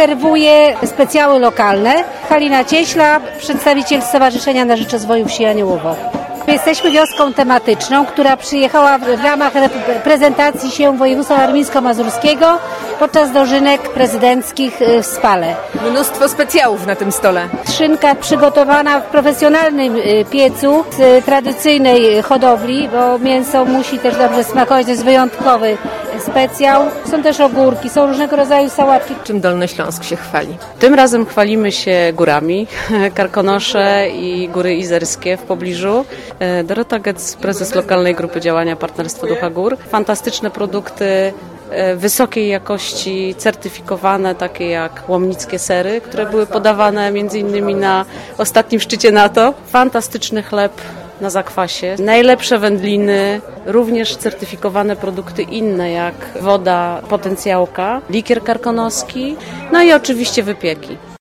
serwuje specjały lokalne. Halina Cieśla, przedstawiciel Stowarzyszenia na Rzecz Rozwoju Wsi Aniołowo. Jesteśmy wioską tematyczną, która przyjechała w ramach prezentacji się województwa warmińsko-mazurskiego podczas dożynek prezydenckich w Spale. Mnóstwo specjałów na tym stole. Szynka przygotowana w profesjonalnym piecu z tradycyjnej hodowli, bo mięso musi też dobrze smakować, to jest wyjątkowy specjał. Są też ogórki, są różnego rodzaju sałatki. Czym Dolny Śląsk się chwali? Tym razem chwalimy się górami, Karkonosze i Góry Izerskie w pobliżu. Dorota Getz, prezes lokalnej grupy działania Partnerstwo Ducha Gór. Fantastyczne produkty wysokiej jakości, certyfikowane, takie jak łomnickie sery, które były podawane m.in. na ostatnim szczycie NATO. Fantastyczny chleb na zakwasie, najlepsze wędliny, również certyfikowane produkty inne jak woda potencjałka, likier karkonoski, no i oczywiście wypieki.